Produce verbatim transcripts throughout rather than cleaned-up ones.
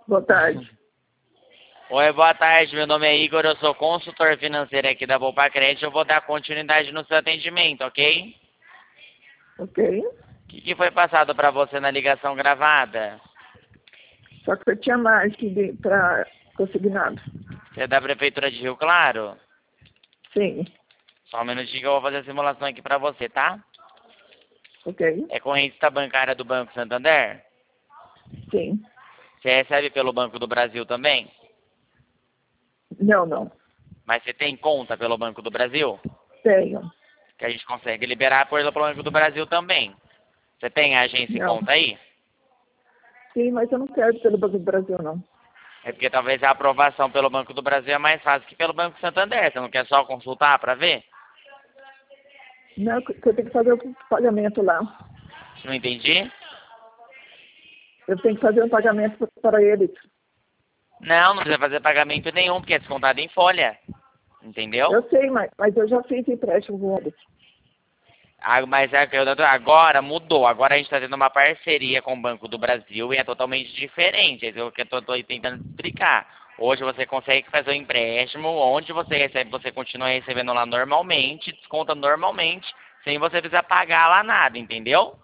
Boa tarde. Oi, boa tarde. Meu nome é Igor, eu sou consultor financeiro aqui da Poupa Crédito. Eu vou dar continuidade no seu atendimento, ok? Ok. O que, que foi passado para você na ligação gravada? Só que eu tinha margem para consignado. Você é da Prefeitura de Rio Claro? Sim. Só um minutinho que eu vou fazer a simulação aqui para você, tá? Ok. É correntista bancária do Banco Santander? Sim. Você recebe pelo Banco do Brasil também? Não, não. Mas você tem conta pelo Banco do Brasil? Tenho. Que a gente consegue liberar por pelo Banco do Brasil também. Você tem a agência e Não. conta aí? Sim, mas eu não quero pelo Banco do Brasil, não. É porque talvez a aprovação pelo Banco do Brasil é mais fácil que pelo Banco Santander. Você não quer só consultar para ver? Não, que eu tenho que fazer o pagamento lá. Não entendi? Eu tenho que fazer um pagamento para eles. Não, não precisa fazer pagamento nenhum, porque é descontado em folha. Entendeu? Eu sei, mas, mas eu já fiz empréstimo com eles. Ah, mas é que eu- agora mudou. Agora a gente está tendo uma parceria com o Banco do Brasil e é totalmente diferente. É isso que eu estou tentando explicar. Hoje você consegue fazer o empréstimo, onde você recebe, você continua recebendo lá normalmente, desconta normalmente, sem você precisar pagar lá nada, entendeu?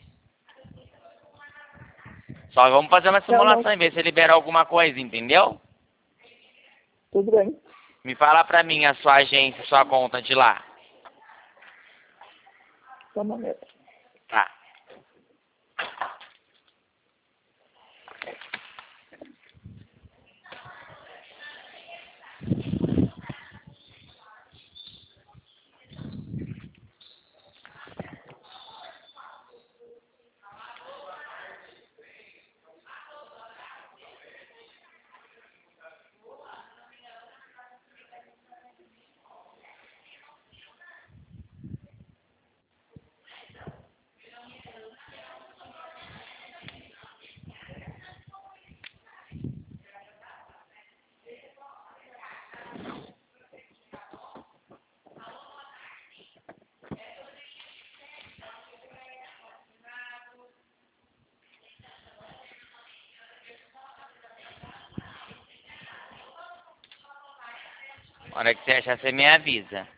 Só vamos fazer uma Não, não. simulação e ver se libera alguma coisa, entendeu? Tudo bem. Me fala pra mim a sua agência, sua conta de lá. Só um momento. Tá. Na hora que você achar, você me avisa.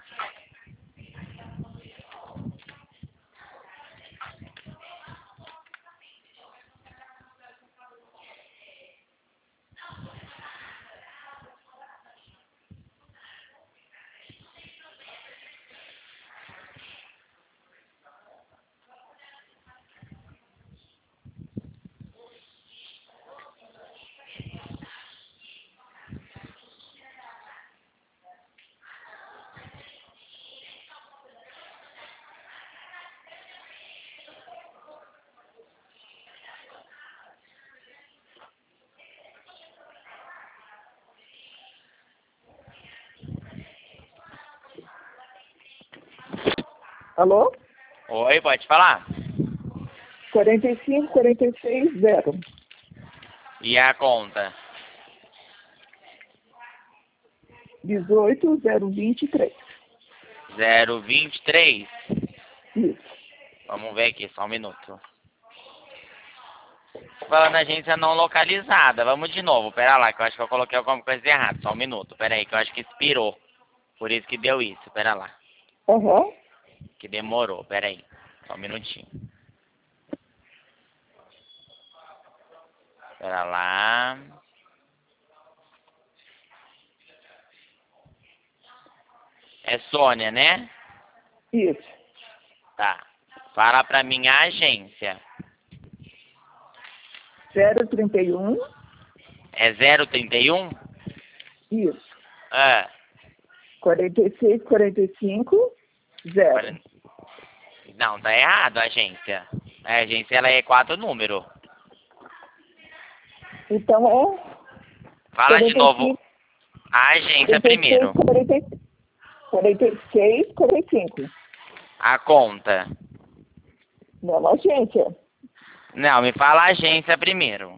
Alô? Oi, pode falar? quarenta e cinco, quarenta e seis, zero. E a conta? dezoito, zero, vinte e três. zero vinte e três. Isso. Vamos ver aqui, só um minuto. Falando agência não localizada. Vamos de novo, pera lá, que eu acho que eu coloquei alguma coisa errada. Só um minuto, pera aí, que eu acho que expirou. Por isso que deu isso, pera lá. Aham. Que demorou, pera aí. Só um minutinho. Pera lá. É Sônia, né? Isso. Tá. Fala pra mim a agência. zero trinta e um. É zero trinta e um? Isso. Ah. quarenta e seis, quarenta e cinco, zero. Não, tá errado a agência. A agência ela é quatro números. Então é Fala de novo. A agência primeiro. quarenta e seis, quarenta e seis, quarenta e cinco. A conta. Não, agência. Não, me fala a agência primeiro.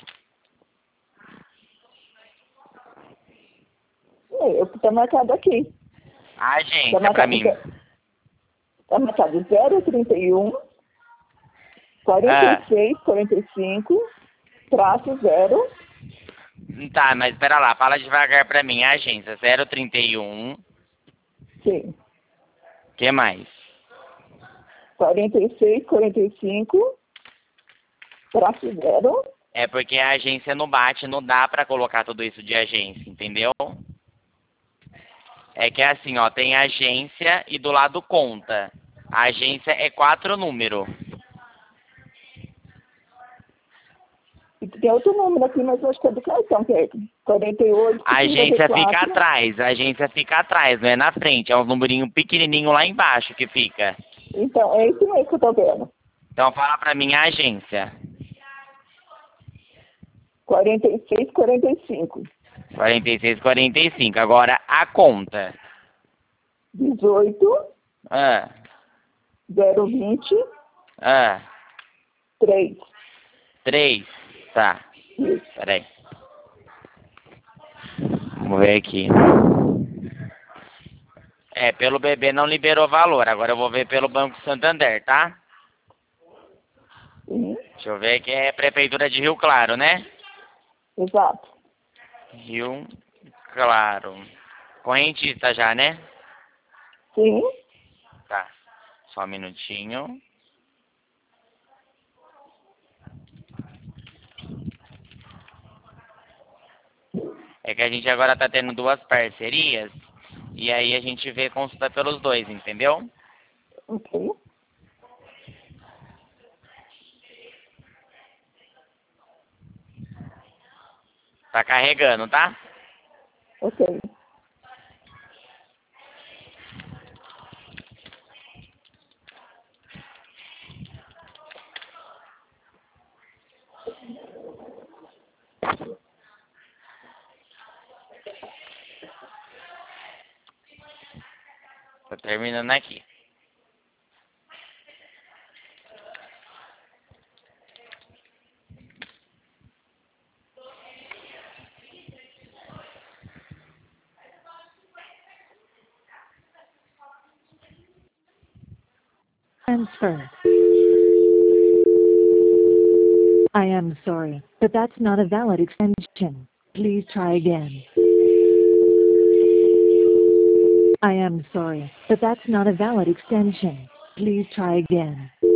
É, o que está marcado aqui. A agência Tá pra mim. Está marcado zero trinta e um, quarenta e seis, quarenta e cinco, traço zero, Tá, mas espera lá, fala devagar pra mim. Agência zero trinta e um. Sim. Que mais? quarenta e seis, quarenta e cinco, traço zero. É porque a agência não bate, não dá pra colocar tudo isso de agência, entendeu? É que é assim, ó, tem agência e do lado conta. A agência é quatro números. E tem outro número aqui, mas eu acho que é do cartão, que é quarenta e oito, A agência fica cinquenta e quatro. atrás, a agência fica atrás, não é na frente. É um numerinho pequenininho lá embaixo que fica. Então, é isso mesmo que eu tô vendo. Então fala pra mim a agência. quarenta e seis, quarenta e cinco. quarenta e seis, quarenta e cinco. Agora a conta. dezoito, Ah, zero vinte, ah, três. três. Tá, Isso. peraí. Vamos ver aqui. É, pelo B B não liberou valor. Agora eu vou ver pelo Banco Santander, tá? Sim, Deixa eu ver que é Prefeitura de Rio Claro, né? exato. Rio Claro. Correntista já, né? Sim, Tá. Só um minutinho. É que a gente agora tá tendo duas parcerias. E aí a gente vê consulta pelos dois, entendeu? ok. Tá carregando, tá? Ok. Tô terminando aqui. Transfer. I am sorry, but that's not a valid extension. Please try again. I am sorry, but that's not a valid extension. Please try again.